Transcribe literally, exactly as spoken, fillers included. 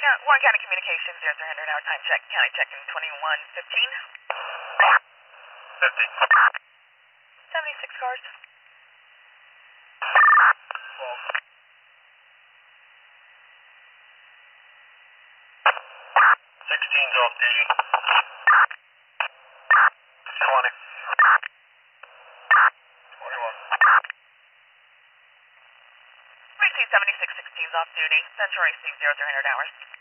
Yeah, Warren County Communications, zero zero hundred hour time check. County check in twenty-one fifteen. fifty. seventy-six cars. twelve. sixteen's off duty. twenty. twenty-one. Receive seventy-six sixteen's off duty. Central receive zero zero hundred hours.